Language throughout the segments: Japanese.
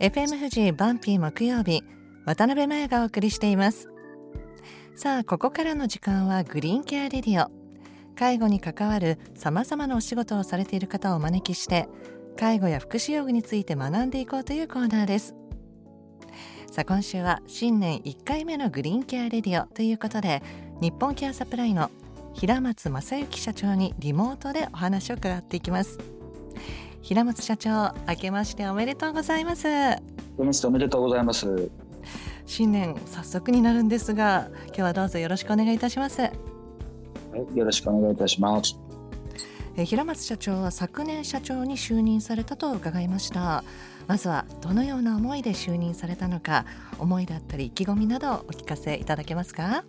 FM 富士バンピー木曜日、渡辺麻也がお送りしています。さあ、ここからの時間はグリーンケアレディオ。介護に関わるさまざまなお仕事をされている方をお招きして、介護や福祉用具について学んでいこうというコーナーです。さあ、今週は新年1回目のグリーンケアレディオということで、日本ケアサプライの平松正幸社長にリモートでお話を伺っていきます。平松社長、明けましておめでとうございます。 おめでとうございます。 新年早速になるんですが、今日はどうぞよろしくお願いいたします。 はい、よろしくお願いいたします。 平松社長は昨年社長に就任されたと伺いました。まずはどのような思いで就任されたのか、思いだったり意気込みなどお聞かせいただけますか。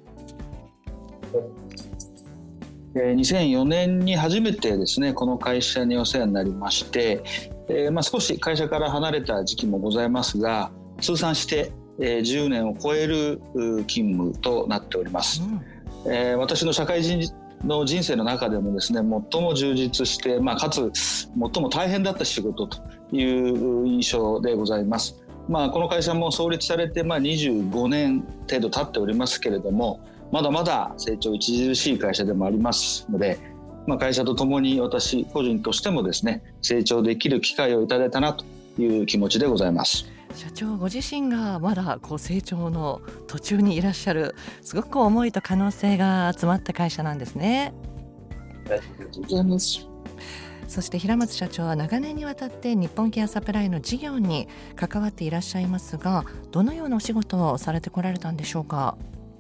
2004年に初めてですね、この会社にお世話になりまして、少し会社から離れた時期もございますが、通算して10年を超える勤務となっております。私の社会人の人生の中でもですね、最も充実して、かつ最も大変だった仕事という印象でございます。この会社も創立されて25年程度経っておりますけれども、まだまだ成長著しい会社でもありますので、会社とともに私個人としてもですね、成長できる機会をいただいたなという気持ちでございます。 社長ご自身がまだ成長の途中にいらっしゃる、すごく思いと可能性が集まった会社なんですね。 ありがとうございます。 そして平松社長は長年にわたって日本ケアサプライの事業に関わっていらっしゃいますが、どのようなお仕事をされてこられたんでしょうか。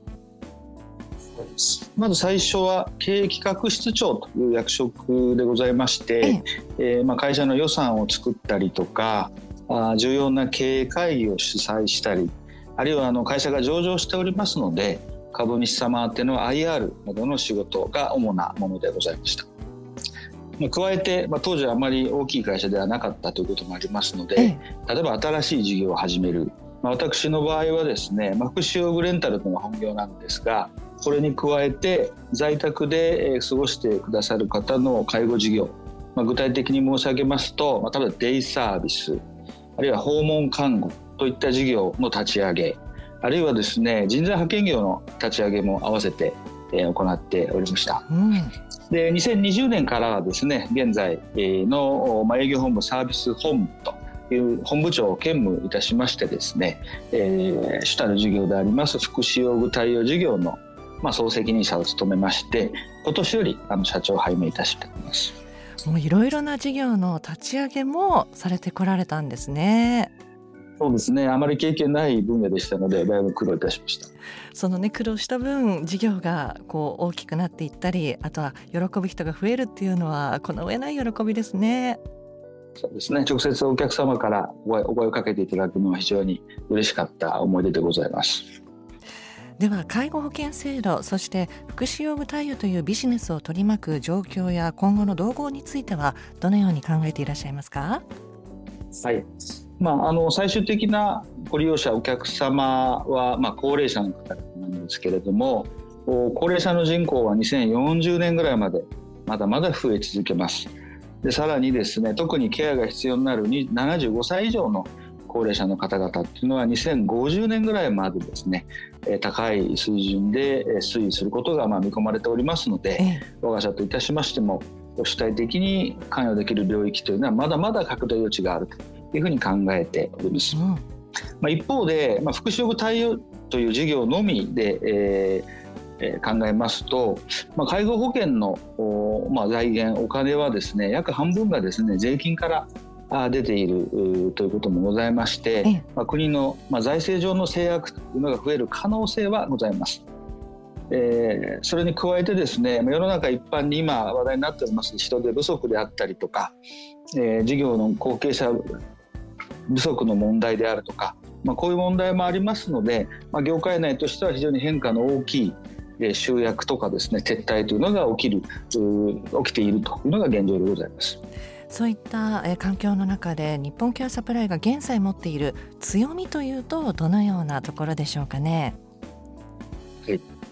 まず最初は経営企画室長という役職でございまして、会社の予算を作ったりとか、重要な経営会議を主催したり、あるいは会社が上場しておりますので、株主様宛ての IR などの仕事が主なものでございました。加えて、当時はあまり大きい会社ではなかったということもありますので、例えば新しい事業を始める、私の場合はですね、福祉用具レンタルというのが本業なんですが、これに加えて在宅で過ごしてくださる方の介護事業、具体的に申し上げますと、例えばデイサービス、あるいは訪問看護といった事業の立ち上げ、あるいはですね、人材派遣業の立ち上げも合わせて行っておりました。で、2020年からはですね、現在の営業本部サービス本部という本部長を兼務いたしましてですね、主たる事業であります福祉用具対応事業の総責任者を務めまして、今年より社長を拝命いたしております。 もういろいろな事業の立ち上げもされてこられたんですね。 そうですね、あまり経験ない分野でしたので、だいぶ苦労いたしました。 その苦労した分、事業が大きくなっていったり、あとは喜ぶ人が増えるっていうのはこの上ない喜びですね。 そうですね、直接お客様からお声をかけていただくのは非常に嬉しかった思い出でございます。 では、介護保険制度、そして福祉用具対応というビジネスを取り巻く状況や今後の動向についてはどのように考えていらっしゃいますか。 はい、最終的なご利用者お客様は、高齢者の方なんですけれども、高齢者の人口は2040年ぐらいまでまだまだ増え続けます。で、さらにですね、特にケアが必要になる75歳以上の高齢者の方々っていうのは2050年ぐらいまでですね、高い水準で推移することが見込まれておりますので、我が社といたしましても主体的に関与できる領域というのはまだまだ拡大余地があるというふうに考えております。一方で、福祉用具対応という事業のみで、考えますと、介護保険の、財源お金はですね、約半分がですね、税金から出ているということもございまして、国の財政上の制約というのが増える可能性はございます。それに加えてですね、世の中一般に今話題になっております人手不足であったりとか、事業の後継者不足の問題であるとか、こういう問題もありますので、業界内としては非常に変化の大きい集約とかですね、撤退というのが起きているというのが現状でございます。 そういった環境の中で日本ケアサプライが現在持っている強みというとどのようなところでしょうかね。 はい、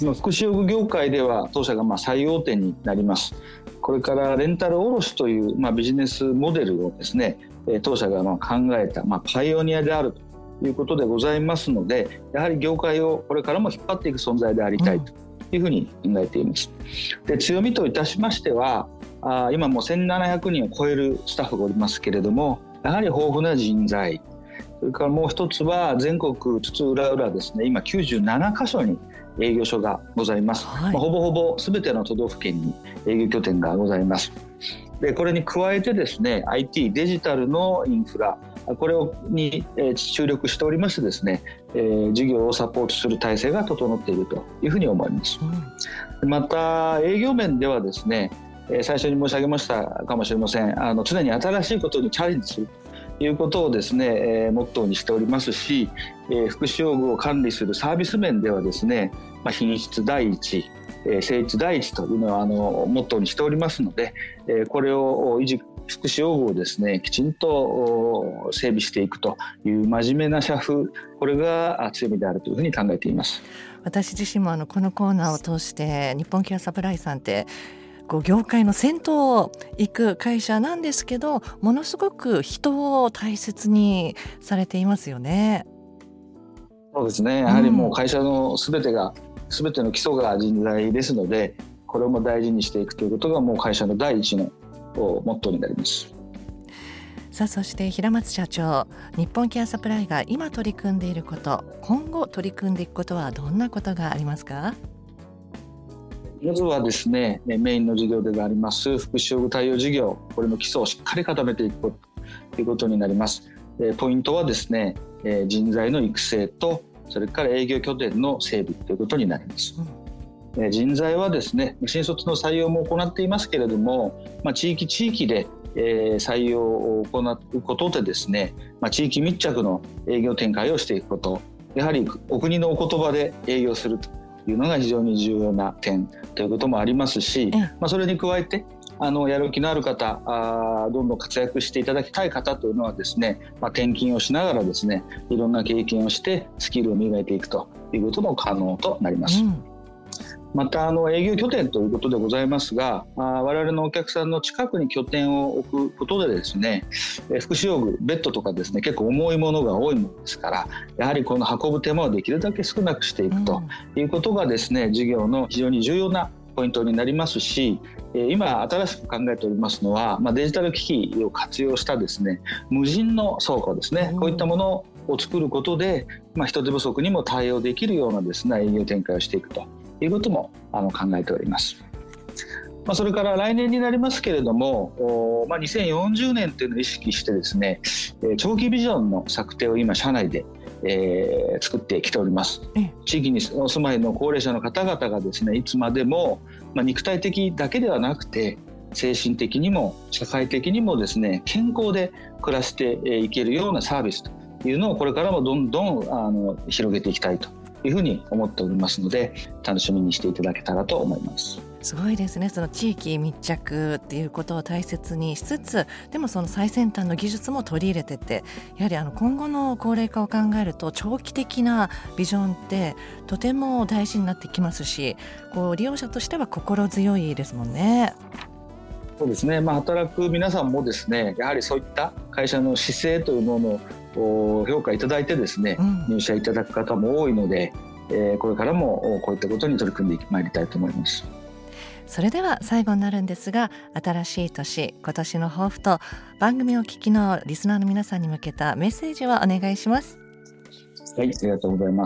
福祉用具業界では当社が最大手になります。これからレンタル卸というビジネスモデルをですね、当社が考えたパイオニアであるということでございますので、やはり業界をこれからも引っ張っていく存在でありたいというふうに考えています。で、強みといたしましては、今もう1700人を超えるスタッフがおりますけれども、やはり豊富な人材、それからもう一つは全国津々浦々ですね、今97カ所に営業所がございます。ほぼほぼ全ての都道府県に営業拠点がございます。で、これに加えてですね、 IT デジタルのインフラ、これに注力しておりましてですね、事業をサポートする体制が整っているというふうに思います。また営業面ではですね、最初に申し上げましたかもしれません、常に新しいことにチャレンジするということをですね、モットーにしておりますし、福祉用具を管理するサービス面ではですね、品質第一、誠実第一というのはモットーにしておりますので、これを福祉用具をですね、きちんと整備していくという真面目な社風、これが強みであるというふうに考えています。 私自身もこのコーナーを通して日本ケアサプライさんって業界の先頭を行く会社なんですけど、ものすごく人を大切にされていますよね。 そうですね、やはりもう会社の全ての基礎が人材ですので、これをも大事にしていくということがもう会社の第一のモットーになります。 さあ、そして平松社長、日本ケアサプライが今取り組んでいること、今後取り組んでいくことはどんなことがありますか？ まずはですね、メインの事業であります福祉用具対応事業、これの基礎をしっかり固めていくということになります。ポイントはですね、人材の育成と、それから営業拠点の整備ということになります。人材はですね、新卒の採用も行っていますけれども、地域で採用を行うことでですね、地域密着の営業展開をしていくこと、やはりお国のお言葉で営業するというのが非常に重要な点ということもありますし、それに加えてやる気のある方、どんどん活躍していただきたい方というのはですね、転勤をしながらですね、いろんな経験をしてスキルを磨いていくということも可能となります。また営業拠点ということでございますが、我々のお客さんの近くに拠点を置くことでですね、福祉用具、ベッドとかですね、結構重いものが多いものですから、やはりこの運ぶ手間をできるだけ少なくしていくということがですね、事業の非常に重要なポイントになりますし、今新しく考えておりますのは、デジタル機器を活用したですね、無人の倉庫ですね、こういったものを作ることで、人手不足にも対応できるようなですね、営業展開をしていくということも考えております。それから来年になりますけれども、2040年というのを意識してですね、長期ビジョンの策定を今社内で作ってきております。地域にお住まいの高齢者の方々がですね、いつまでも肉体的だけではなくて精神的にも社会的にもですね、健康で暮らしていけるようなサービスというのをこれからもどんどん広げていきたいというふうに思っておりますので、楽しみにしていただけたらと思います。 すごいですね。その地域密着っていうことを大切にしつつ、でもその最先端の技術も取り入れてって、やはり今後の高齢化を考えると長期的なビジョンってとても大事になってきますし、利用者としては心強いですもんね。 そうですね、働く皆さんもですね、やはりそういった会社の姿勢というものを評価いただいてですね、入社いただく方も多いので、これからもこういったことに取り組んでまいりたいと思います。 それでは最後になるんですが、新しい年、今年の抱負と番組を聞きのリスナーの皆さんに向けたメッセージをお願いします。 はい、ありがとうございます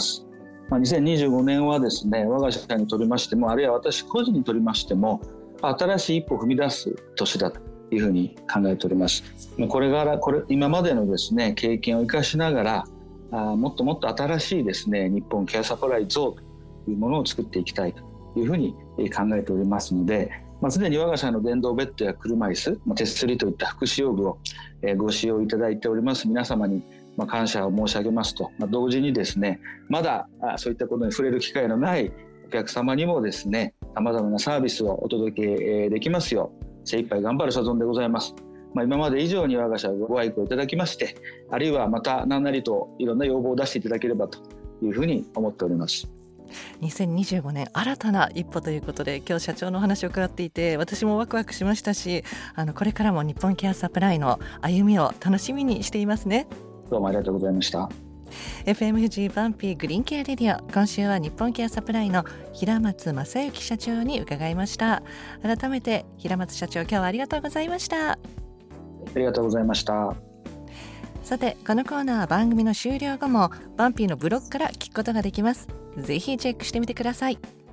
。2025年はですね、我が社にとりましても、あるいは私個人にとりましても、新しい一歩を踏み出す年だというふうに考えております。今までのですね、経験を生かしながら、もっともっと新しいですね、日本ケアサプライ像というものを作っていきたいというふうに考えておりますので、すでに我が社の電動ベッドや車椅子、手すりといった福祉用具をご使用いただいております皆様に感謝を申し上げますと、同時にですね、まだそういったことに触れる機会のないお客様にもですね、様々なサービスをお届けできますよう精一杯頑張る所存でございます。今まで以上に我が社ご愛顧いただきまして、あるいはまた何なりといろんな要望を出していただければというふうに思っております。 2025年新たな一歩ということで、今日社長のお話を伺っていて私もワクワクしましたし、これからも日本ケアサプライの歩みを楽しみにしていますね。 どうもありがとうございました。 FM 富士バンピーグリーンケアレディオ、今週は日本ケアサプライの平松正幸社長に伺いました。改めて平松社長、今日はありがとうございました。 ありがとうございました。 さて、このコーナーは番組の終了後もバンピーのブログから聞くことができます。ぜひチェックしてみてください。